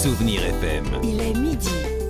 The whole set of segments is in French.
Souvenir FM. Il est midi.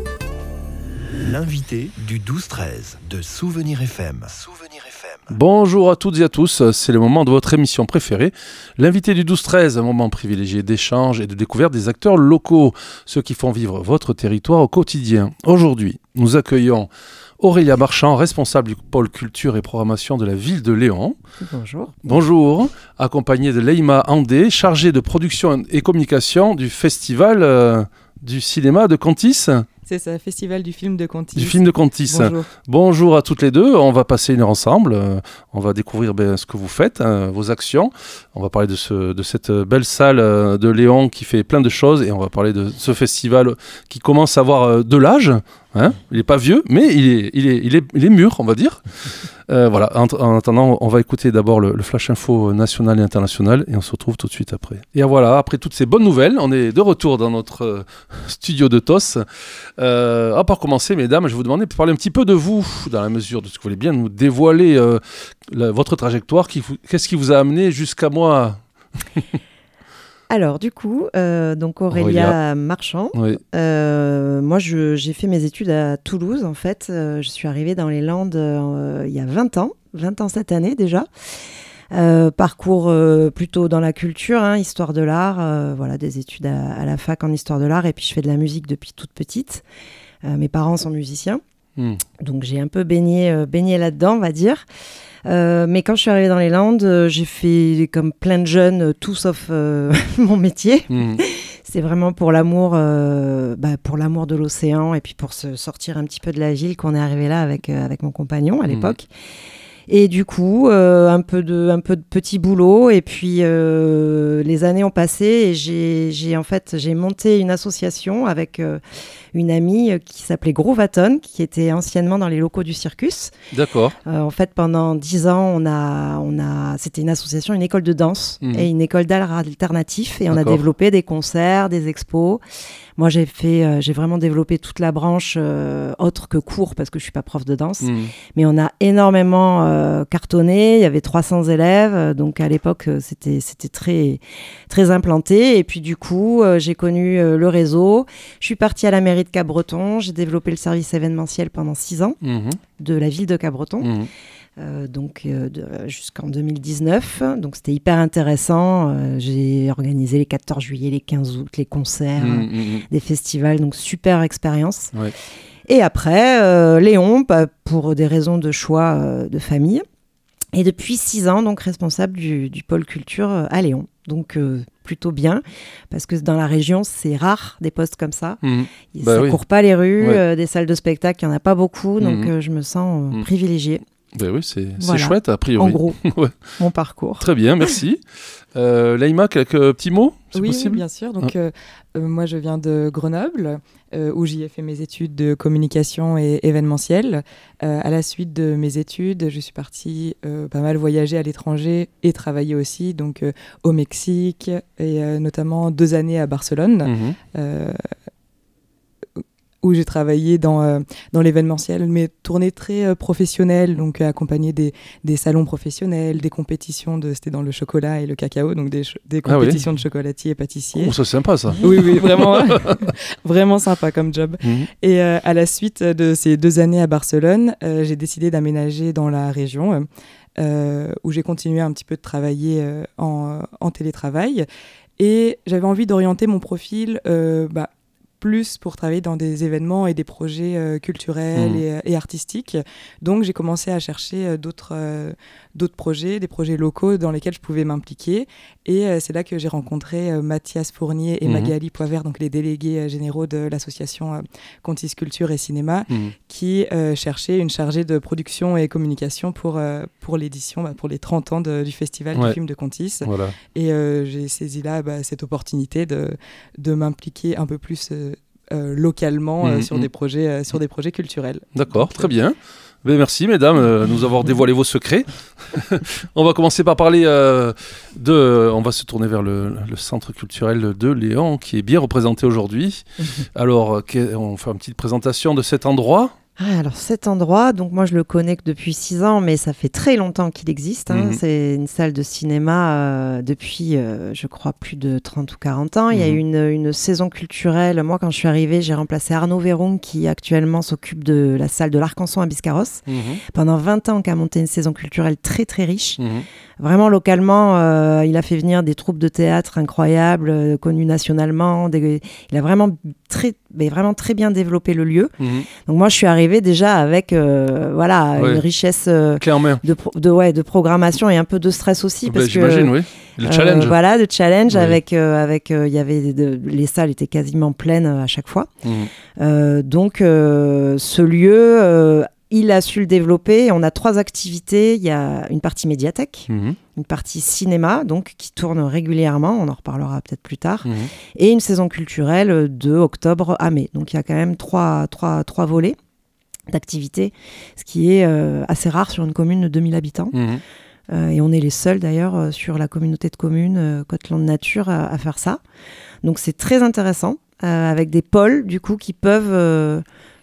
L'invité du 12-13 de Souvenir FM. Bonjour à toutes et à tous, c'est le moment de votre émission préférée, l'invité du 12-13, un moment privilégié d'échange et de découverte des acteurs locaux, ceux qui font vivre votre territoire au quotidien. Aujourd'hui, nous accueillons Aurélia Marchand, responsable du pôle culture et programmation de la ville de Léon. Bonjour. Bonjour, accompagnée de Leïma Andé, chargée de production et communication du festival du cinéma de Contis. C'est ça, Festival du film de Contis. Du film de Contis. Bonjour. Bonjour à toutes les deux. On va passer une heure ensemble. On va découvrir ce que vous faites, vos actions. On va parler de cette belle salle de Léon qui fait plein de choses. Et on va parler de ce festival qui commence à avoir de l'âge. Hein, il n'est pas vieux, mais il est mûr, on va dire. Voilà. En attendant, on va écouter d'abord le Flash Info national et international et on se retrouve tout de suite après. Et voilà, après toutes ces bonnes nouvelles, on est de retour dans notre studio de TOS. Pour commencer, mesdames, je vais vous demander de parler un petit peu de vous, dans la mesure de ce que vous voulez bien nous dévoiler votre trajectoire. Qu'est-ce qui vous a amené jusqu'à moi? Alors, du coup, donc Aurélia Marchand. Oui. Moi, j'ai fait mes études à Toulouse, en fait. Je suis arrivée dans les Landes il y a 20 ans cette année déjà. Parcours plutôt dans la culture, histoire de l'art, voilà, des études à la fac en histoire de l'art. Et puis, je fais de la musique depuis toute petite. Mes parents sont musiciens. Donc, j'ai un peu baigné là-dedans, on va dire. Mais quand je suis arrivée dans les Landes, j'ai fait comme plein de jeunes, tout sauf mon métier. C'est vraiment pour l'amour de l'océan et puis pour se sortir un petit peu de la ville qu'on est arrivé là avec mon compagnon à l'époque. Et du coup, un peu de petit boulot. Et puis, les années ont passé et j'ai monté une association avec une amie qui s'appelait Groovaton, qui était anciennement dans les locaux du Circus. D'accord. En fait, pendant 10 ans, c'était une association, une école de danse et une école d'art alternatif. Et on a développé des concerts, des expos. Moi, j'ai vraiment développé toute la branche autre que cours, parce que je ne suis pas prof de danse. Mais on a énormément cartonné. Il y avait 300 élèves. Donc, à l'époque, c'était très, très implanté. Et puis, du coup, j'ai connu le réseau. Je suis partie à la mairie de Capbreton. J'ai développé le service événementiel pendant 6 ans de la ville de Capbreton. Jusqu'en 2019. Donc, c'était hyper intéressant. J'ai organisé les 14 juillet, les 15 août, les concerts, des festivals. Donc, super expérience. Ouais. Et après, Léon, pour des raisons de choix de famille. Et depuis 6 ans, donc responsable du pôle culture à Léon. Donc, plutôt bien, parce que dans la région, c'est rare des postes comme ça. Ça ne court pas les rues, des salles de spectacle, il n'y en a pas beaucoup. Donc, je me sens privilégiée. Ben oui, c'est chouette, a priori. En gros, mon parcours. Très bien, merci. Leïma, quelques petits mots, c'est possible? Oui, bien sûr. Donc, moi, je viens de Grenoble, où j'y ai fait mes études de communication et événementiel. À la suite de mes études, je suis partie pas mal voyager à l'étranger et travailler aussi, donc au Mexique, et notamment 2 années à Barcelone. Où j'ai travaillé dans l'événementiel, mais tournée très professionnelle, donc accompagnée des salons professionnels, des compétitions, c'était dans le chocolat et le cacao, donc des compétitions de chocolatiers et pâtissiers. Oh, c'est sympa ça. Oui, vraiment, vraiment sympa comme job. Et à la suite de ces 2 années à Barcelone, j'ai décidé d'aménager dans la région, où j'ai continué un petit peu de travailler en télétravail. Et j'avais envie d'orienter mon profil plus pour travailler dans des événements et des projets culturels et artistiques. Donc, j'ai commencé à chercher d'autres projets, des projets locaux dans lesquels je pouvais m'impliquer. Et c'est là que j'ai rencontré Mathias Fournier et Magali Poivert, donc les délégués généraux de l'association Contis Culture et Cinéma, qui cherchaient une chargée de production et communication pour l'édition, pour les 30 ans du Festival du film de Contis. Voilà. Et j'ai saisi là cette opportunité de m'impliquer un peu plus localement sur des projets culturels. D'accord, très bien. Ben merci mesdames de nous avoir dévoilé vos secrets. On va commencer par parler on va se tourner vers le centre culturel de Léon qui est bien représenté aujourd'hui. Alors on fait une petite présentation de cet endroit. Alors cet endroit, donc moi je le connais que depuis 6 ans, mais ça fait très longtemps qu'il existe. C'est une salle de cinéma depuis, je crois, plus de 30 ou 40 ans. Il y a eu une saison culturelle. Moi, quand je suis arrivée, j'ai remplacé Arnaud Véron, qui actuellement s'occupe de la salle de l'Arcanson à Biscarrosse. Pendant 20 ans, qui a monté une saison culturelle très très riche. Vraiment localement, il a fait venir des troupes de théâtre incroyables, connues nationalement. Il a vraiment très bien développé le lieu. Donc moi, je suis arrivée déjà avec une richesse clé en main. de programmation et un peu de stress aussi. Parce j'imagine, oui. Le challenge. Le challenge oui. avec y avait les salles étaient quasiment pleines à chaque fois. Donc ce lieu... il a su le développer. On a 3 activités. Il y a une partie médiathèque, une partie cinéma, donc qui tourne régulièrement. On en reparlera peut-être plus tard. Et une saison culturelle de octobre à mai. Donc il y a quand même 3 volets d'activités, ce qui est assez rare sur une commune de 2000 habitants. Et on est les seuls d'ailleurs sur la communauté de communes Côte-Land Nature à faire ça. Donc c'est très intéressant, avec des pôles du coup qui peuvent...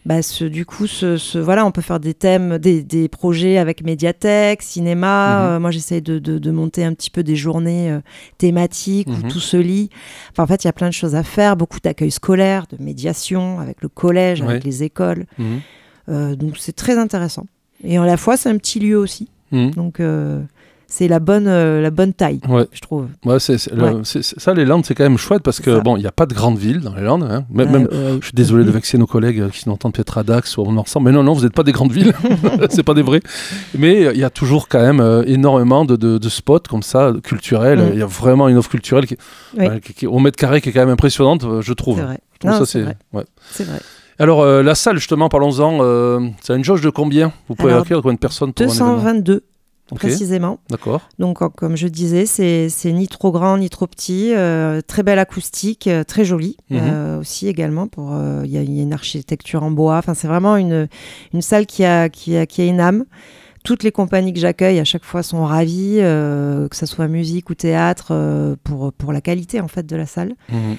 on peut faire des thèmes, des projets avec médiathèque, cinéma. Moi, j'essaie de monter un petit peu des journées thématiques où tout se lie. Enfin, en fait, il y a plein de choses à faire, beaucoup d'accueil scolaire, de médiation avec le collège, avec les écoles. Donc, c'est très intéressant. Et à la fois, c'est un petit lieu aussi. Donc, c'est la bonne taille, je trouve. Ouais, ça, les Landes, c'est quand même chouette parce que, il n'y a pas de grande ville dans les Landes. Hein. Je suis désolé de vexer nos collègues qui nous entendent peut-être à Dax ou à Mont-Marsan, mais non, vous n'êtes pas des grandes villes, c'est pas des vrais. Mais il y a toujours quand même énormément de spots comme ça, culturels. Il y a vraiment une offre culturelle qui, au mètre carré, qui est quand même impressionnante, je trouve. C'est vrai. C'est vrai. C'est vrai. Alors, la salle, justement, parlons-en. Ça a une jauge de combien ? Vous pouvez accueillir combien de personnes pour 222. Précisément. D'accord. Donc, comme je disais, c'est ni trop grand ni trop petit, très belle acoustique, très jolie aussi également. Il y a une architecture en bois. Enfin, c'est vraiment une salle qui a une âme. Toutes les compagnies que j'accueille à chaque fois sont ravies, que ce soit musique ou théâtre, pour la qualité en fait de la salle.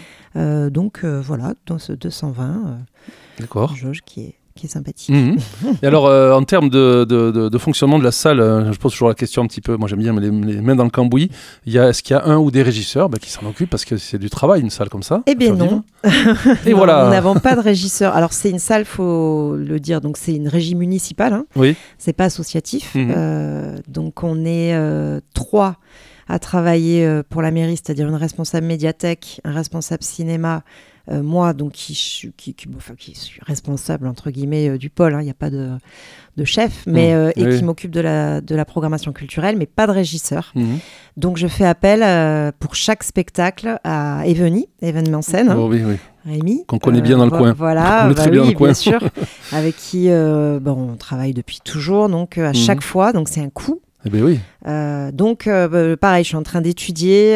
Donc voilà, dans ce 220, d'accord. jauge qui est sympathique. Et alors, en termes de fonctionnement de la salle, je pose toujours la question un petit peu, moi j'aime bien les mains dans le cambouis, est-ce qu'il y a un ou des régisseurs qui s'en occupent parce que c'est du travail, une salle comme ça? Eh bien non. Et non, voilà. Nous n'avons pas de régisseur. Alors c'est une salle, faut le dire, donc c'est une régie municipale, hein. Oui. C'est pas associatif. Donc on est 3 à travailler pour la mairie, c'est-à-dire une responsable médiathèque, un responsable cinéma, moi, donc, qui suis responsable, entre guillemets, du pôle, il n'y a pas de chef, mais, qui m'occupe de la programmation culturelle, mais pas de régisseur. Donc, je fais appel pour chaque spectacle à Eveny, événement scène. Oui. Rémi. Qu'on connaît bien dans le coin. Voilà, très bien dans le coin. Bien sûr, avec qui on travaille depuis toujours, donc à chaque fois, donc c'est un coût. Eh bien oui. Donc, pareil, je suis en train d'étudier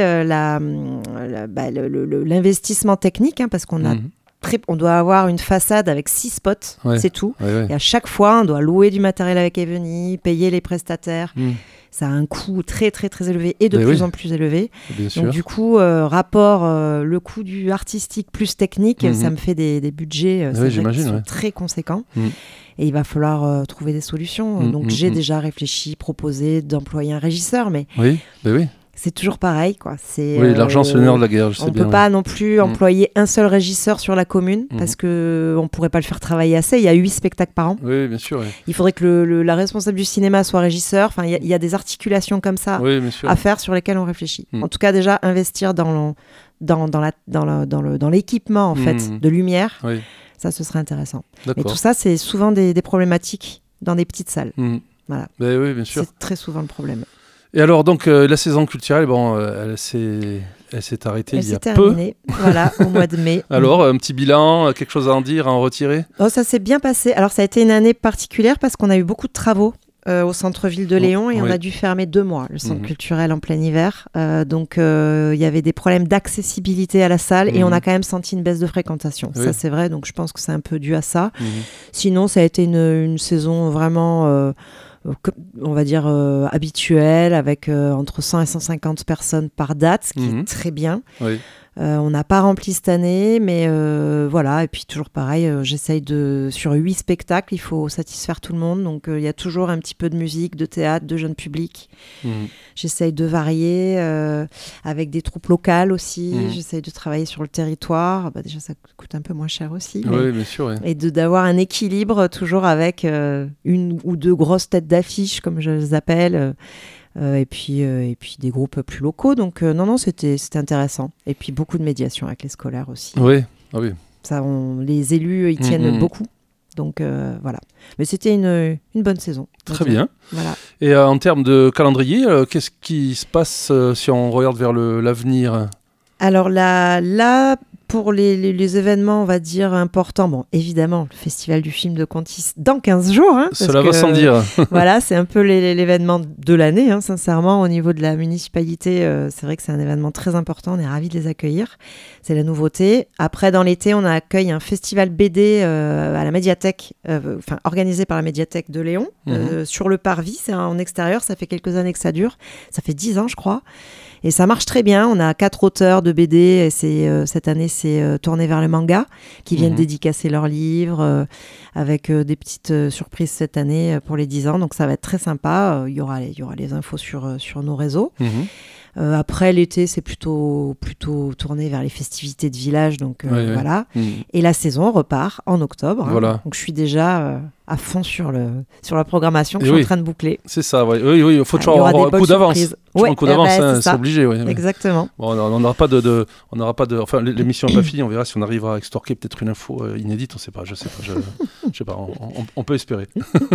l'investissement technique, parce qu'on on doit avoir une façade avec 6 spots, c'est tout. Et à chaque fois, on doit louer du matériel avec Eveny, payer les prestataires. Ça a un coût très, très, très élevé et de plus en plus élevé. Bien sûr. Donc, du coup, le coût du artistique plus technique, ça me fait des budgets qui sont très conséquents. Et il va falloir trouver des solutions. Donc, j'ai déjà réfléchi, proposé d'employer un régisseur, mais c'est toujours pareil, quoi. L'argent, c'est le nerf de la guerre, je sais bien. On ne peut pas non plus employer un seul régisseur sur la commune, parce qu'on ne pourrait pas le faire travailler assez. Il y a 8 spectacles par an. Oui, bien sûr. Oui. Il faudrait que la responsable du cinéma soit régisseur. Enfin, il y a des articulations comme ça à faire sur lesquelles on réfléchit. En tout cas, déjà, investir dans l'équipement, en fait, de lumière. Ça, ce serait intéressant. Mais tout ça, c'est souvent des problématiques dans des petites salles. Voilà. Oui, bien sûr. C'est très souvent le problème. Et alors, donc, la saison culturelle, elle s'est arrêtée il y a terminée, voilà, au mois de mai. Alors, un petit bilan, quelque chose à en dire, à en retirer? Ça s'est bien passé. Alors, ça a été une année particulière parce qu'on a eu beaucoup de travaux au centre-ville de Léon et on a dû fermer 2 mois, le centre culturel en plein hiver. Donc, il y avait des problèmes d'accessibilité à la salle et on a quand même senti une baisse de fréquentation. Ça, c'est vrai, donc je pense que c'est un peu dû à ça. Sinon, ça a été une saison vraiment... on va dire habituelle, avec entre 100 et 150 personnes par date, ce qui est très bien. On n'a pas rempli cette année, mais voilà. Et puis toujours pareil, j'essaye sur 8 spectacles, il faut satisfaire tout le monde. Donc il y a toujours un petit peu de musique, de théâtre, de jeune public. J'essaye de varier avec des troupes locales aussi. J'essaye de travailler sur le territoire. Déjà, ça coûte un peu moins cher aussi. Oui, bien sûr. Ouais. Et d'avoir un équilibre toujours avec une ou deux grosses têtes d'affiche, comme je les appelle. Et puis des groupes plus locaux. Donc non, c'était intéressant. Et puis beaucoup de médiation avec les scolaires aussi. Oui, ah oui. Ça, les élus y tiennent beaucoup. Donc voilà. Mais c'était une bonne saison. Très bien. Voilà. Et en termes de calendrier, qu'est-ce qui se passe si on regarde vers l'avenir ? Alors là, pour les événements, on va dire, importants, bon, évidemment, le Festival du film de Contis dans 15 jours. Hein, Cela va sans dire. Voilà, c'est un peu l'événement de l'année, hein, sincèrement, au niveau de la municipalité. C'est vrai que c'est un événement très important, on est ravis de les accueillir. C'est la nouveauté. Après, dans l'été, on accueille un festival BD à la médiathèque, organisé par la médiathèque de Léon, sur le parvis. C'est en extérieur, ça fait quelques années que ça dure. Ça fait 10 ans, je crois. Et ça marche très bien. On a 4 auteurs de BD. Et cette année, c'est tourné vers le manga, qui viennent dédicacer leurs livres avec des petites surprises cette année pour les 10 ans. Donc ça va être très sympa. Il y aura les infos sur nos réseaux. Après, l'été, c'est plutôt tourné vers les festivités de village. Donc voilà. Et la saison repart en octobre. Voilà. Hein. Donc je suis déjà à fond sur la programmation que je suis en train de boucler. C'est ça, oui. Il faut toujours avoir un coup d'avance. Un coup d'avance, c'est obligé. Ouais. Exactement. Bon, on n'aura pas de. Enfin, l'émission n'est pas finie. On verra si on arrivera à extorquer peut-être une info inédite. On ne sait pas. Je sais pas. On peut espérer.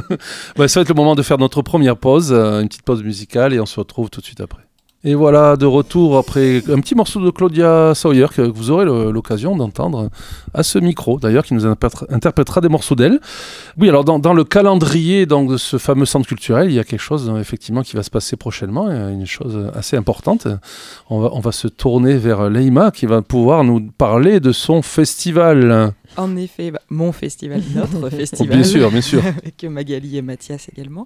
Ça va être le moment de faire notre première pause, une petite pause musicale, et on se retrouve tout de suite après. Et voilà, de retour après un petit morceau de Claudia Sawyer que vous aurez l'occasion d'entendre à ce micro, d'ailleurs, qui nous interprétera des morceaux d'elle. Oui, alors dans le calendrier donc, de ce fameux centre culturel, il y a quelque chose effectivement qui va se passer prochainement, une chose assez importante. On va se tourner vers Leïma qui va pouvoir nous parler de son festival. En effet, mon festival, notre festival. Bien sûr. Avec Magali et Mathias également.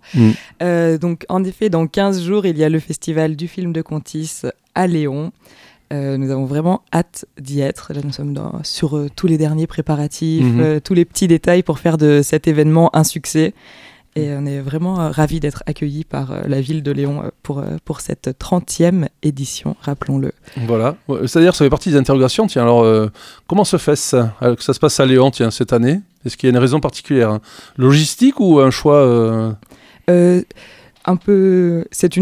Donc, en effet, dans 15 jours, il y a le festival du film de Contis à Léon. Nous avons vraiment hâte d'y être. Là, nous sommes sur tous les derniers préparatifs, tous les petits détails pour faire de cet événement un succès. Et on est vraiment ravis d'être accueillis par la ville de Léon pour cette 30e édition, rappelons-le. Voilà, c'est-à-dire ça fait partie des interrogations. Tiens, alors comment se fait ça, que ça se passe à Léon cette année ? Est-ce qu'il y a une raison particulière, logistique ou un choix Un peu,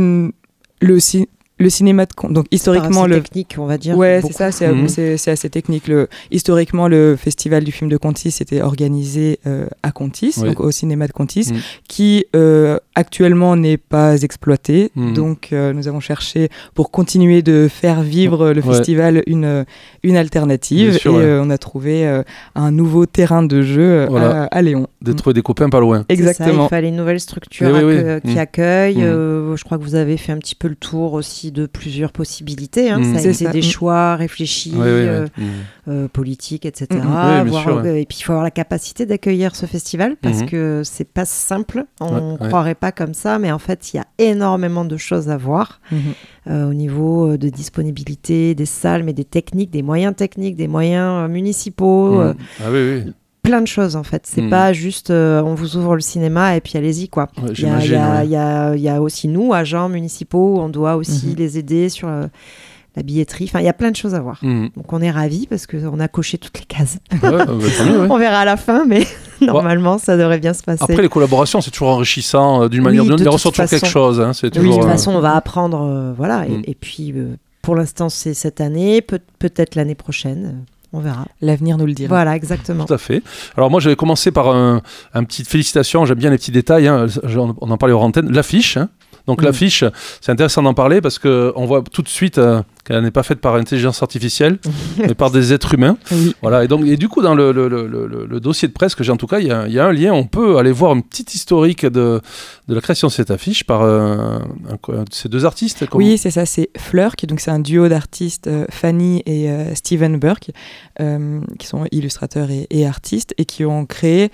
le cinéma de donc historiquement assez technique, on va dire. Ouais, beaucoup. C'est ça, c'est assez technique. Historiquement, le festival du film de Contis était organisé à Contis, donc au cinéma de Contis, qui actuellement n'est pas exploité. Donc nous avons cherché pour continuer de faire vivre le festival une alternative, et on a trouvé un nouveau terrain de jeu à Léon. De trouver des copains pas loin. Exactement. Ça, il fallait une nouvelle structure qui accueille. Je crois que vous avez fait un petit peu le tour aussi de plusieurs possibilités. Ça a été des choix réfléchis, politiques, etc. Et puis il faut avoir la capacité d'accueillir ce festival parce que c'est pas simple. On croirait pas comme ça, mais en fait il y a énormément de choses à voir au niveau de disponibilité des salles, mais des techniques, des moyens techniques, des moyens municipaux. Plein de choses en fait, c'est pas juste on vous ouvre le cinéma et puis allez-y quoi. Il y a aussi nous, agents municipaux, on doit aussi les aider sur la billetterie, enfin il y a plein de choses à voir. Donc on est ravis parce qu'on a coché toutes les cases. On verra à la fin, mais normalement ça devrait bien se passer. Après les collaborations c'est toujours enrichissant d'une manière ou d'une autre, il ressort toujours quelque chose. C'est toujours, de toute façon on va apprendre, et puis pour l'instant c'est cette année, peut-être l'année prochaine. On verra. L'avenir nous le dira. Voilà, exactement. Tout à fait. Alors moi, je vais commencer par un petit félicitation. J'aime bien les petits détails. On en parlait hors antenne. L'affiche. Donc l'affiche, c'est intéressant d'en parler parce qu'on voit tout de suite qu'elle n'est pas faite par intelligence artificielle, mais par des êtres humains. Voilà. Et du coup, dans le dossier de presse que j'ai en tout cas, il y a un lien. On peut aller voir une petite historique de la création de cette affiche par ces deux artistes. Oui, c'est ça. C'est Fleur, donc c'est un duo d'artistes, Fanny et Steven Burke, qui sont illustrateurs et artistes et qui ont créé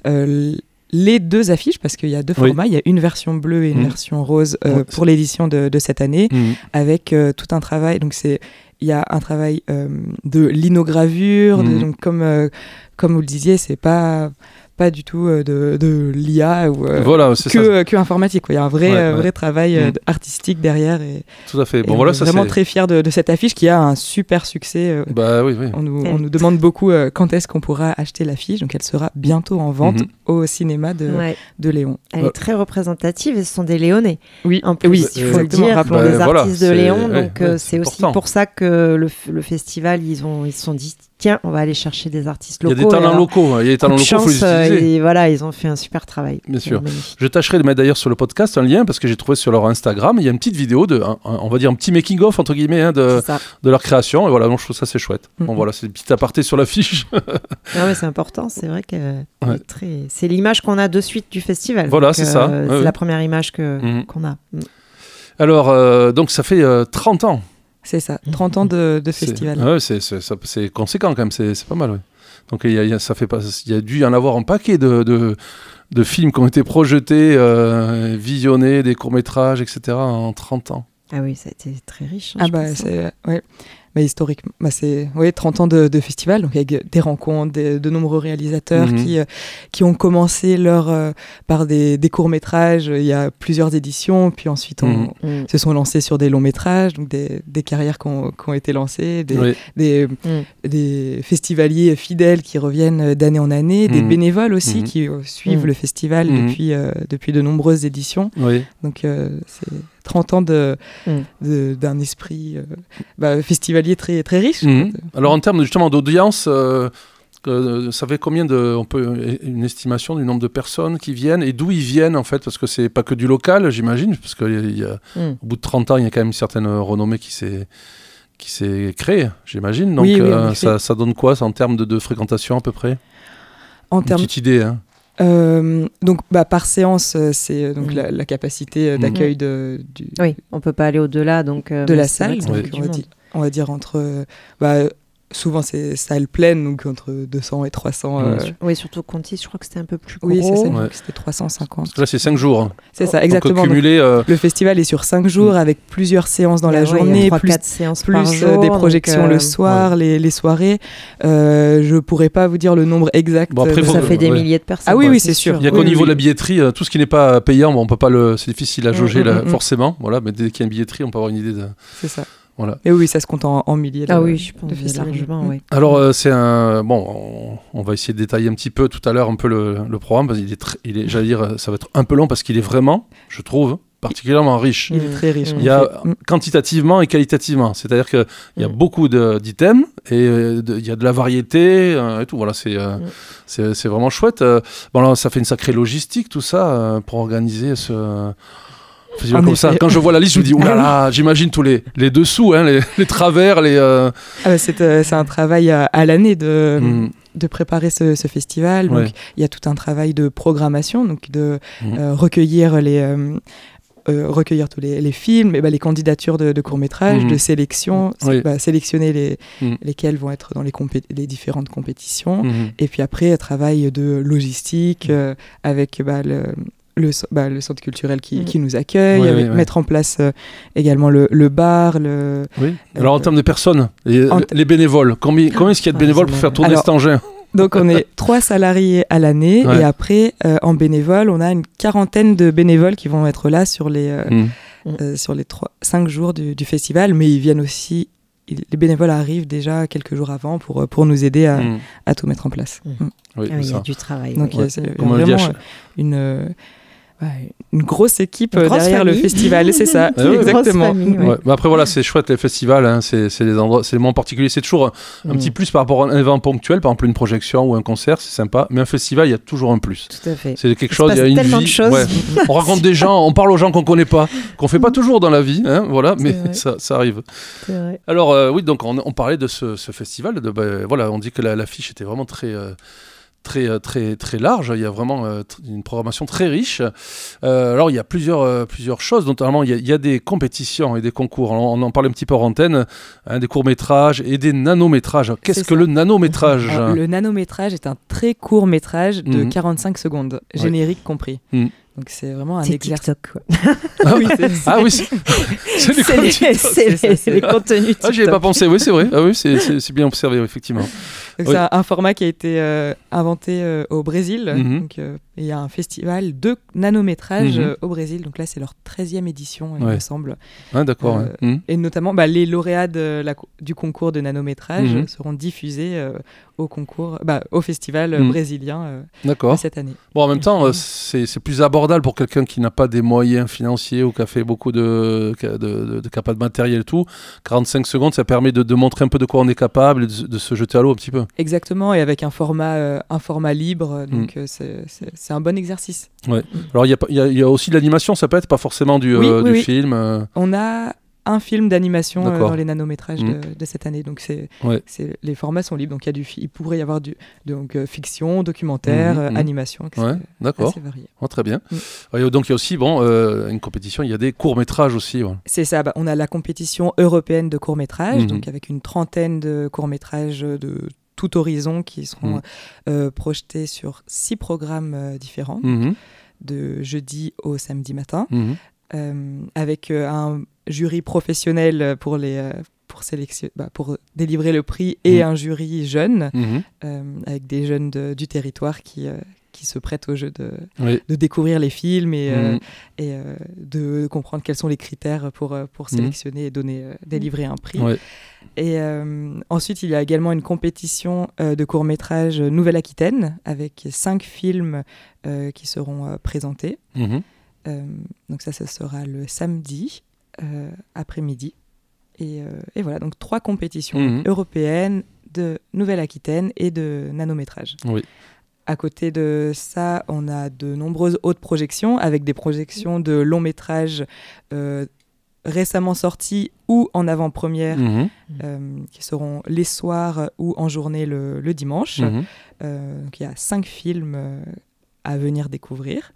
les deux affiches, parce qu'il y a deux formats, il y a une version bleue et une version rose pour l'édition de cette année, avec tout un travail. Donc c'est il y a un travail de linogravure, donc comme vous le disiez, c'est pas du tout de l'IA ou que informatique. Il y a un vrai travail artistique derrière. Tout à fait. Bon, voilà, ça, vraiment très fier de cette affiche qui a un super succès. Oui. On nous demande beaucoup quand est-ce qu'on pourra acheter l'affiche. Donc elle sera bientôt en vente au cinéma de Léon. Elle est très représentative et ce sont des Léonais. Oui, en plus, il faut le dire. Rappelons des artistes de Léon. Donc c'est aussi pour ça que le festival, ils se sont dit tiens, on va aller chercher des artistes locaux. Il y a des talents locaux. Il y a des talents locaux, il faut les utiliser. Et voilà, ils ont fait un super travail. Bien sûr. Je tâcherai de mettre d'ailleurs sur le podcast un lien parce que j'ai trouvé sur leur Instagram, il y a une petite vidéo on va dire un petit making-of entre guillemets de leur création. Et voilà, donc je trouve ça c'est chouette. Bon voilà, c'est une petite aparté sur l'affiche. Mais c'est important, c'est vrai que c'est l'image qu'on a de suite du festival. Voilà, c'est ça. C'est la première image qu'on a. Alors, donc ça fait 30 ans. C'est ça, 30 ans de festival. C'est conséquent quand même, c'est pas mal. Ouais. Donc il y a dû y en avoir un paquet de films qui ont été projetés, visionnés, des courts-métrages, etc. en 30 ans. Ah oui, ça a été très riche. Historiquement, c'est 30 ans de festival, donc avec des rencontres, de nombreux réalisateurs qui ont commencé par des courts-métrages. Il y a plusieurs éditions, puis ensuite se sont lancés sur des longs-métrages, donc des carrières qui ont été lancées, des festivaliers fidèles qui reviennent d'année en année, des bénévoles aussi qui suivent le festival depuis de nombreuses éditions. Oui. Donc c'est 30 ans d'un esprit festivalier très, très riche. Alors en termes justement d'audience, ça fait combien une estimation du nombre de personnes qui viennent et d'où ils viennent en fait, parce que c'est pas que du local, j'imagine, parce qu'au bout de 30 ans, il y a quand même une certaine renommée qui s'est créée, j'imagine. Donc ça donne quoi en termes de fréquentation à peu près? Petite idée, hein. Donc par séance, c'est donc la capacité d'accueil du... Oui, on peut pas aller au-delà de la salle. Donc, on va dire entre... souvent c'est salle pleine, donc entre 200 et 300. Oui, surtout Conti, je crois que c'était un peu plus gros. Oui, c'est ça, c'était 350. Parce que là, c'est 5 jours. C'est ça, exactement. Donc, cumulé, le festival est sur 5 jours avec plusieurs séances dans la journée, 3-4 séances par jour, des projections le soir, les soirées. Je pourrais pas vous dire le nombre exact. Bon, après, ça fait des milliers de personnes. Ah oui, c'est sûr. Il y a qu'au niveau de la billetterie, tout ce qui n'est pas payant, on peut pas c'est difficile à jauger forcément. Voilà, mais dès qu'il y a une billetterie, on peut avoir une idée de... C'est ça. Voilà. Et oui, ça se compte en milliers. Oui, je pense largement. Oui. Alors, c'est on va essayer de détailler un petit peu tout à l'heure un peu le programme, parce qu'il est, j'allais dire, ça va être un peu long parce qu'il est vraiment, je trouve, particulièrement riche. Il est très riche. Il y a quantitativement et qualitativement, c'est-à-dire qu'il y a beaucoup d'items et il y a de la variété et tout. Voilà, c'est vraiment chouette. Là, ça fait une sacrée logistique tout ça pour organiser ce... Comme ça. Quand je vois la liste, je me dis, oulala, j'imagine tous les dessous, les travers, c'est un travail à l'année de préparer ce festival. Donc, il y a tout un travail de programmation, donc de recueillir tous les films, les candidatures de courts-métrages, de sélection, sélectionner lesquels vont être dans les différentes compétitions. Et puis après, travail de logistique avec le centre culturel qui nous accueille, mettre en place également le bar. Alors en termes de personnes, les bénévoles, combien est-ce qu'il y a de bénévoles pour faire tourner cet engin? Donc on est 3 salariés à l'année et après en bénévoles, on a une 40aine de bénévoles qui vont être là sur les 5 jours du festival, mais ils viennent aussi. Les bénévoles arrivent déjà quelques jours avant pour nous aider à tout mettre en place. Oui, il y a du travail. Donc c'est vraiment une grosse équipe derrière le festival, c'est ça, exactement. Après voilà, c'est chouette les festivals, c'est des endroits, c'est des moments particuliers, c'est toujours un petit plus par rapport à un événement ponctuel, par exemple une projection ou un concert, c'est sympa, mais un festival, il y a toujours un plus. Tout à fait. C'est quelque chose, il y a une vie. On rencontre des gens, on parle aux gens qu'on connaît pas, qu'on fait pas toujours dans la vie, voilà, mais ça arrive. C'est vrai. Alors oui, donc on parlait de ce festival, on dit que l'affiche était vraiment très très, très, très large. Il y a vraiment une programmation très riche. Alors, il y a plusieurs choses. Notamment, il y a des compétitions et des concours. On en parlait un petit peu en antenne, des courts-métrages et des nanométrages. Qu'est-ce que le nanométrage ? Alors, le nanométrage est un très court métrage de 45 secondes, générique compris. Donc c'est vraiment un exercice. TikTok, quoi. Oui, c'est les contenus TikTok. J'y avais pas pensé, oui, c'est vrai. Ah oui, c'est bien observé, effectivement. Donc c'est un format qui a été inventé au Brésil. Donc il y a un festival de nanométrages au Brésil. Donc là, c'est leur 13e édition, il me semble. Ah, d'accord. Et notamment, les lauréats du concours de nanométrage seront diffusés au festival brésilien cette année. Bon, en même temps, c'est plus abordable pour quelqu'un qui n'a pas des moyens financiers ou qui a fait beaucoup de capables de matériel et tout. 45 secondes, ça permet de montrer un peu de quoi on est capable et de se jeter à l'eau un petit peu. Exactement, et avec un format libre, donc c'est un bon exercice. Ouais. Alors, il y a aussi de l'animation, ça peut être pas forcément du film. On a un film d'animation dans les nanométrages de cette année, donc les formats sont libres, donc il pourrait y avoir fiction, documentaire, animation, etc. D'accord. Assez varié. Très bien. Donc il y a aussi une compétition, il y a des courts-métrages aussi. Ouais. C'est ça, on a la compétition européenne de courts-métrages, donc avec une trentaine de courts-métrages de tout horizon qui seront projetés sur 6 programmes différents, de jeudi au samedi matin, avec un jury professionnel pour délivrer le prix et un jury jeune, avec des jeunes du territoire qui se prêtent au jeu de découvrir les films et de comprendre quels sont les critères pour sélectionner et délivrer un prix. Et ensuite, il y a également une compétition de court-métrage Nouvelle-Aquitaine avec 5 films qui seront présentés. Donc ça sera le samedi après-midi. Et voilà, donc 3 compétitions européennes de Nouvelle-Aquitaine et de nanométrage. Oui. À côté de ça, on a de nombreuses autres projections, avec des projections de longs métrages récemment sortis ou en avant-première, qui seront les soirs ou en journée le dimanche. Donc il y a 5 films à venir découvrir.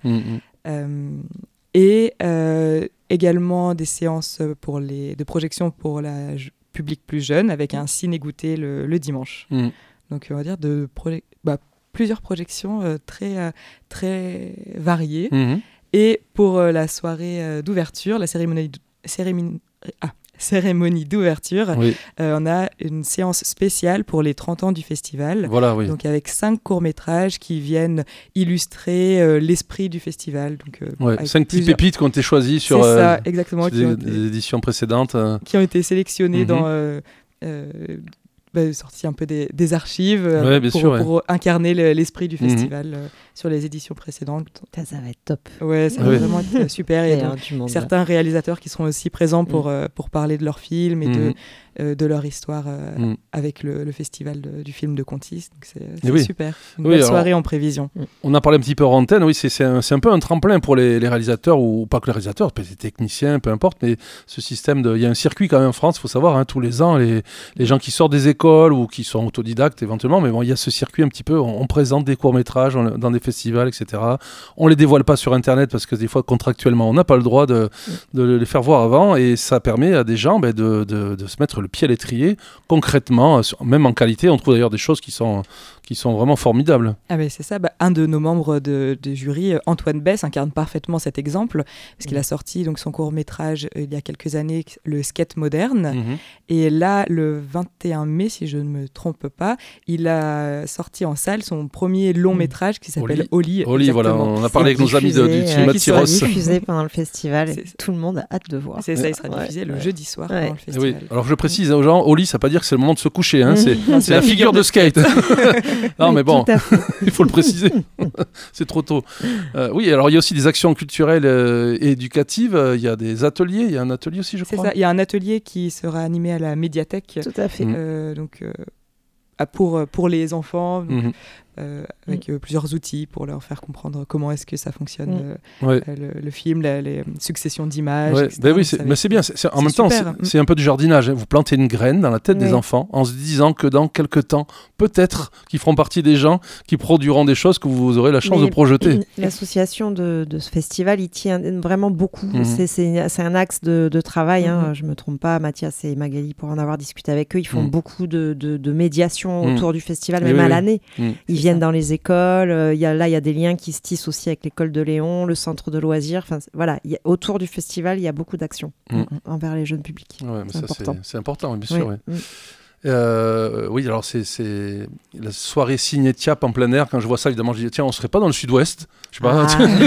Et également des séances de projection pour la public plus jeune, avec un ciné-goûter le dimanche. Donc on va dire plusieurs projections très, très variées. Et pour la soirée d'ouverture, la cérémonie d'ouverture, on a une séance spéciale pour les 30 ans du festival. Donc avec 5 courts-métrages qui viennent illustrer l'esprit du festival. Donc, 5 petites pépites qui ont été choisies sur des éditions précédentes. Qui ont été sélectionnées dans... sorti un peu des archives pour incarner l'esprit du festival sur les éditions précédentes. Ça va être top. Ouais, ça va vraiment être super. Il y a certains réalisateurs qui seront aussi présents pour parler de leurs films et de leur histoire avec le festival du film de Contis. Donc c'est super. Une belle soirée en prévision. On a parlé un petit peu en antenne. Oui, c'est un peu un tremplin pour les réalisateurs, ou pas que les réalisateurs, les techniciens, peu importe, mais ce système il y a un circuit quand même en France, il faut savoir, tous les ans, les gens qui sortent des écoles ou qui sont autodidactes éventuellement, mais bon, il y a ce circuit un petit peu, on présente des courts-métrages dans des festivals, etc. On les dévoile pas sur Internet parce que des fois, contractuellement, on n'a pas le droit de les faire voir avant, et ça permet à des gens de se mettre le pied à l'étrier, concrètement, même en qualité. On trouve d'ailleurs des choses qui sont vraiment formidables. Ah ben c'est ça, un de nos membres de jury, Antoine Bess, incarne parfaitement cet exemple, parce qu'il a sorti donc son court-métrage il y a quelques années, le skate moderne, et là, le 21 mai, si je ne me trompe pas, il a sorti en salle son premier long-métrage qui s'appelle Oli. Oli, voilà, on a parlé avec nos amis du cinéma de Tyros. Il sera diffusé pendant le festival, et tout le monde a hâte de voir. C'est ça, il sera diffusé le jeudi soir pendant le festival. Oui. Alors je précise aux gens, Oli, ça ne veut pas dire que c'est le moment de se coucher, c'est la figure de skate. Non, mais bon, il faut le préciser. C'est trop tôt. Oui, alors il y a aussi des actions culturelles et éducatives. Il y a des ateliers. Il y a un atelier aussi, je crois. C'est ça. Il y a un atelier qui sera animé à la médiathèque. Tout à fait. Donc, pour les enfants. Donc, avec plusieurs outils pour leur faire comprendre comment est-ce que ça fonctionne, le film, les successions d'images, etc. Ben oui, mais c'est bien. En même temps, c'est un peu du jardinage. Hein. Vous plantez une graine dans la tête des enfants en se disant que dans quelques temps, peut-être qu'ils feront partie des gens qui produiront des choses que vous aurez la chance de projeter. L'association de ce festival, il tient vraiment beaucoup. C'est un axe de travail. Hein. Je ne me trompe pas, Mathias et Magali, pour en avoir discuté avec eux, ils font beaucoup de médiation autour du festival, même à l'année. Ils viennent dans les écoles. Il y a des liens qui se tissent aussi avec l'école de Léon, le centre de loisirs. Voilà, autour du festival, il y a beaucoup d'actions envers les jeunes publics. Ouais, mais c'est important, bien sûr. Oui, alors c'est la soirée ciné Tiap en plein air. Quand je vois ça, évidemment, je dis tiens, on serait pas dans le sud-ouest. Je sais pas.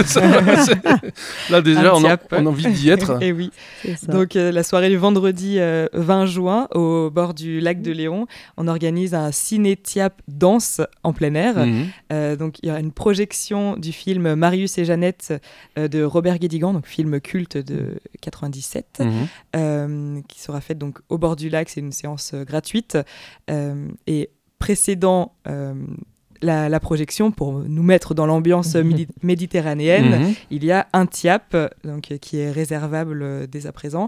Là déjà, on a envie d'y être. Et oui. Donc la soirée du vendredi 20 juin au bord du lac de Léon, on organise un ciné Tiap danse en plein air. Donc il y aura une projection du film Marius et Jeannette de Robert Guédigan, donc film culte de 97, qui sera faite donc au bord du lac. C'est une séance gratuite. Et précédant la projection, pour nous mettre dans l'ambiance méditerranéenne, il y a un tiap donc, qui est réservable dès à présent,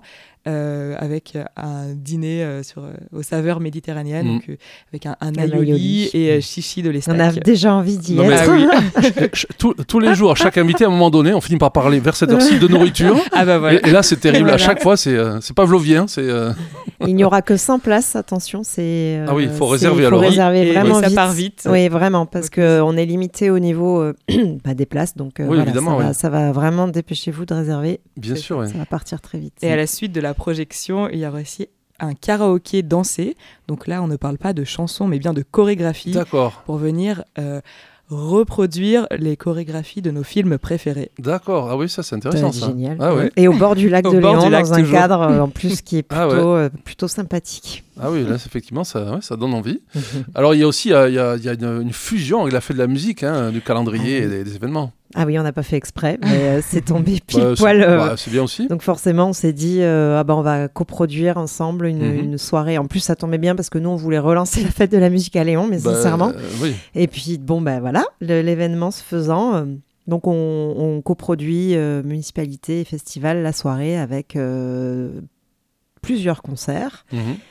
avec un dîner aux saveurs méditerranéennes, donc, avec un aioli et chichi de l'Estac. On a déjà envie d'y être. Oui. Tous les jours, chaque invité, à un moment donné, on finit par parler vers cette heure-ci de nourriture. Voilà. Et là, c'est terrible. À chaque fois, c'est pavlovien. Il n'y aura que 100 places, attention. Ah oui, il faut réserver alors. Il faut réserver vraiment ça vite. part vite. Oui, vraiment, parce qu'on est limité au niveau des places. Donc ça va vraiment, dépêchez-vous de réserver. Bien sûr, ça va partir très vite. Et à la suite de la projection, il y aura aussi un karaoké dansé. Donc là, on ne parle pas de chansons, mais bien de chorégraphie. D'accord. Pour venir reproduire les chorégraphies de nos films préférés. D'accord. Ah oui, ça c'est intéressant. C'est génial. Ah ouais. Et au bord du lac de Léon, dans un cadre en plus qui est plutôt sympathique. Ah oui, là effectivement, ça donne envie. Alors il y a aussi une fusion avec la fête de la musique, du calendrier et des événements. Ah oui, on n'a pas fait exprès, mais c'est tombé pile poil. C'est bien aussi. Donc forcément, on s'est dit, on va coproduire ensemble une soirée. En plus, ça tombait bien parce que nous, on voulait relancer la fête de la musique à Léon, mais sincèrement. Oui. Et puis, voilà, l'événement se faisant. Donc on coproduit municipalité et festival la soirée avec plusieurs concerts.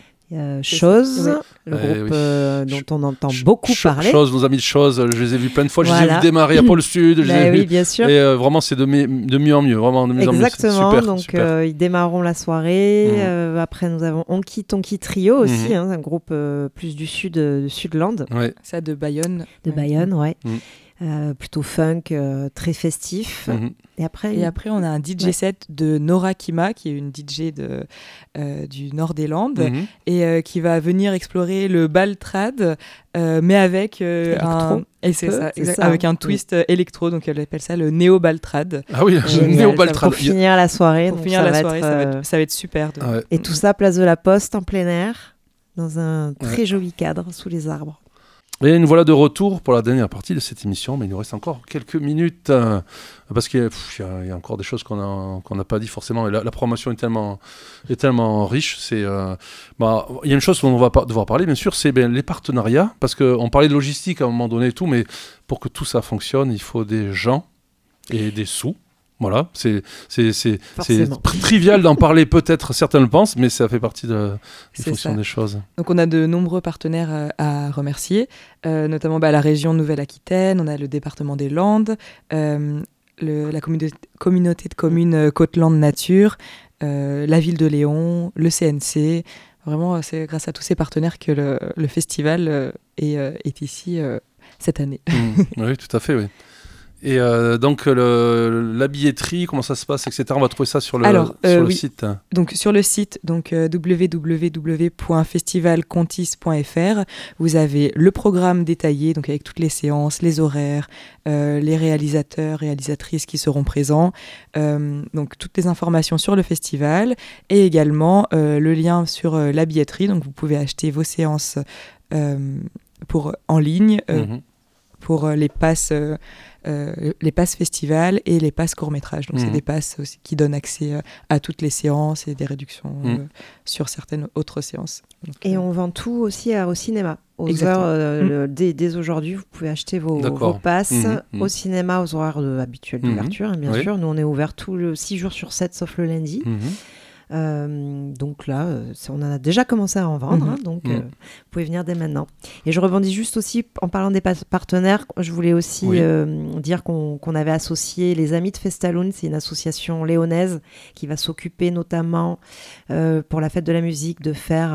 Chose, le groupe dont on entend beaucoup parler. Chose, nos amis de Chose, je les ai vus plein de fois, je les ai vus démarrer à Pôle Sud. Oui, bien sûr. Et vraiment, c'est de mieux en mieux, vraiment de mieux en mieux. Exactement, donc ils démarreront la soirée. Après, nous avons Onki Tonki Trio aussi, un groupe plus du Sudland. Ouais. Ça, de Bayonne. Bayonne, ouais. Plutôt funk, très festif. Et après, on a un DJ set de Nora Kima, qui est une DJ du nord des Landes, et qui va venir explorer le baltrad, mais avec avec un twist électro, donc elle appelle ça le néo-baltrad. Ah oui, le néo-baltrad. Pour finir la soirée. Ça va être super. Et tout ça, place de la Poste, en plein air, dans un très joli cadre, sous les arbres. Et nous voilà de retour pour la dernière partie de cette émission, mais il nous reste encore quelques minutes, parce qu'il y a encore des choses qu'on n'a pas dit forcément, et la promotion est tellement riche. Il y a une chose dont on va devoir parler, bien sûr, c'est les partenariats, parce qu'on parlait de logistique à un moment donné et tout, mais pour que tout ça fonctionne, il faut des gens et des sous. Voilà, c'est trivial d'en parler, peut-être certains le pensent, mais ça fait partie de la fonction des choses. Donc on a de nombreux partenaires à remercier, notamment la région Nouvelle-Aquitaine, on a le département des Landes, la communauté de communes Côte-Landes Nature, la ville de Léon, le CNC. Vraiment, c'est grâce à tous ces partenaires que le festival est ici cette année. Oui, tout à fait, oui. Et donc la billetterie, comment ça se passe, etc. On va trouver ça sur le site. Donc sur le site, www.festivalcontis.fr, vous avez le programme détaillé, donc avec toutes les séances, les horaires, les réalisateurs, réalisatrices qui seront présents, donc toutes les informations sur le festival, et également le lien sur la billetterie. Donc vous pouvez acheter vos séances en ligne. pour les passes festivals et les passes courts-métrages. Donc, c'est des passes aussi qui donnent accès à toutes les séances et des réductions sur certaines autres séances. Donc, et on vend tout aussi au cinéma. Aux heures, dès aujourd'hui, vous pouvez acheter vos passes au cinéma aux horaires habituels d'ouverture, bien sûr. Nous, on est ouvert 6 jours sur 7, sauf le lundi. Donc là, on en a déjà commencé à en vendre, donc vous pouvez venir dès maintenant. Et je rebondis juste aussi, en parlant des partenaires, je voulais aussi dire qu'on avait associé les Amis de Festaloon, c'est une association léonaise qui va s'occuper notamment pour la fête de la musique de faire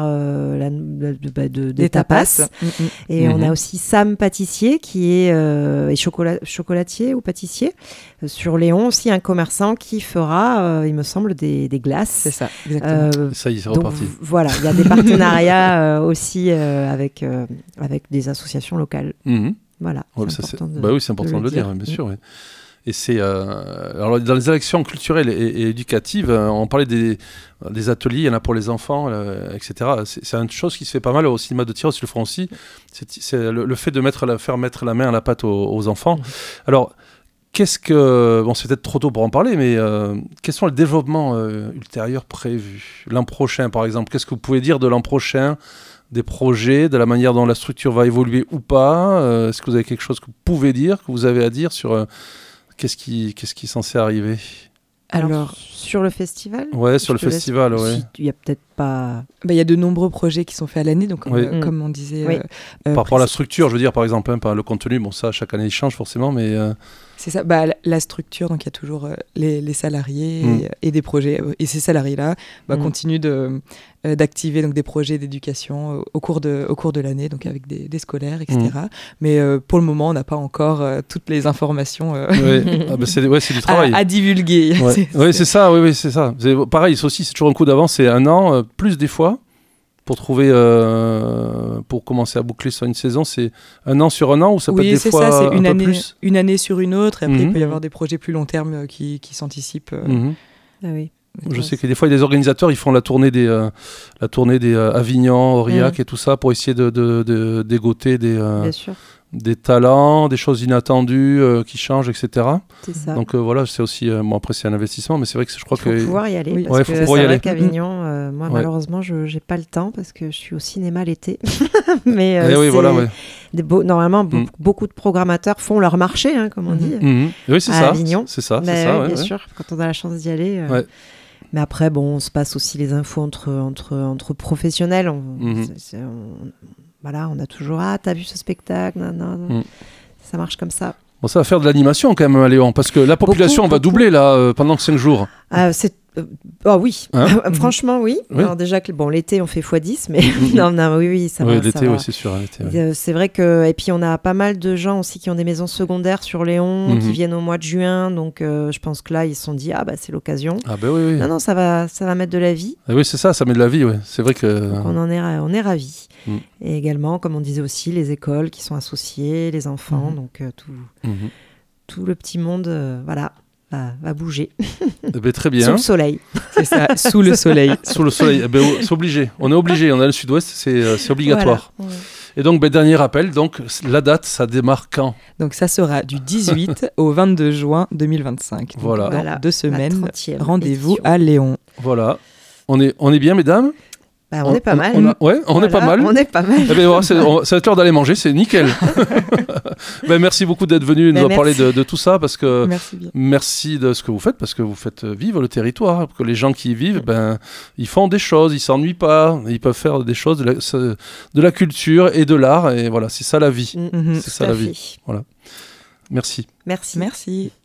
des tapas. Et on a aussi Sam Pâtissier qui est chocolatier ou pâtissier sur Léon, aussi un commerçant qui fera, il me semble, des glaces. C'est ça. Exactement. Ça y est, c'est reparti. Voilà, il y a des partenariats aussi avec des associations locales. Voilà. Ouais, c'est important de le dire, bien sûr. Ouais. Et c'est alors dans les actions culturelles et éducatives, on parlait des ateliers, il y en a pour les enfants, etc. C'est une chose qui se fait pas mal au cinéma de Tyrosse, ils le font aussi. C'est le fait de faire mettre la main à la pâte aux enfants. Alors c'est peut-être trop tôt pour en parler, mais quels sont les développements ultérieurs prévus l'an prochain, par exemple? Qu'est-ce que vous pouvez dire de l'an prochain, des projets, de la manière dont la structure va évoluer ou pas? Est-ce que vous avez quelque chose que vous pouvez dire, que vous avez à dire sur qu'est-ce qui est censé arriver? Alors, sur le festival? Ouais, sur le festival, ouais. Il n'y a peut-être pas... il y a de nombreux projets qui sont faits à l'année, donc comme on disait... par rapport à la structure, je veux dire, par exemple, par le contenu, bon ça, chaque année, il change forcément, mais... C'est ça, la structure, donc il y a toujours les salariés et des projets. Et ces salariés-là continuent d'activer donc, des projets d'éducation au cours de l'année, donc avec des scolaires, etc. Mais pour le moment, on n'a pas encore toutes les informations c'est du travail. À divulguer. C'est ça, c'est ça. Pareil, c'est toujours un coup d'avance, c'est un an, plus des fois. Pour trouver, pour commencer à boucler sur une saison, c'est un an sur un an ou ça peut être des fois ça, c'est peu plus? Une année sur une autre, et après il peut y avoir des projets plus long terme qui s'anticipent. Ah oui. Je sais que des fois, il y a des organisateurs, ils font la tournée des Avignon, Aurillac et tout ça pour essayer de dégoter des talents, des choses inattendues qui changent, etc. C'est ça. Donc voilà, c'est aussi... après, c'est un investissement, mais c'est vrai que je crois qu'il faut pouvoir y aller. Parce que c'est vrai qu'Avignon, moi, malheureusement, je n'ai pas le temps parce que je suis au cinéma l'été. Mais normalement, beaucoup de programmateurs font leur marché, comme on dit, oui, c'est ça. Avignon. C'est ça. Bien sûr, quand on a la chance d'y aller... Mais après, on se passe aussi les infos entre professionnels. Voilà, on a toujours t'as vu ce spectacle, ça marche comme ça. Bon, ça va faire de l'animation quand même à Léon, parce que la population va doubler là pendant 5 jours. Oui, franchement oui. Alors déjà que l'été on fait x10, mais oui, ça va. L'été, ça va. C'est sûr. L'été, c'est vrai que et puis on a pas mal de gens aussi qui ont des maisons secondaires sur Léon, qui viennent au mois de juin, donc je pense que là ils se sont dit c'est l'occasion. Oui. Non, ça va mettre de la vie. Oui, c'est ça met de la vie. Ouais. C'est vrai que. Donc on est ravis. Et également, comme on disait aussi, les écoles qui sont associées, les enfants, donc tout le petit monde, va bouger. Très bien. Sous le soleil. C'est ça, sous le soleil. Sous le soleil. C'est obligé. On est obligé. On est le sud-ouest, c'est obligatoire. Voilà. Et donc, dernier rappel, donc, la date, ça démarre quand? Donc, ça sera du 18 au 22 juin 2025. Donc, voilà. Dans 2 semaines, rendez-vous à Léon. Voilà. On est bien, mesdames? On est pas mal. On est pas mal. On est pas mal. Ça va être l'heure d'aller manger, c'est nickel. Merci beaucoup d'être venu nous parler de tout ça, parce que merci de ce que vous faites, parce que vous faites vivre le territoire, que les gens qui y vivent, ils font des choses, ils s'ennuient pas, ils peuvent faire des choses de la culture et de l'art, et voilà, c'est ça la vie. C'est ça la vie. Voilà. Merci. Merci.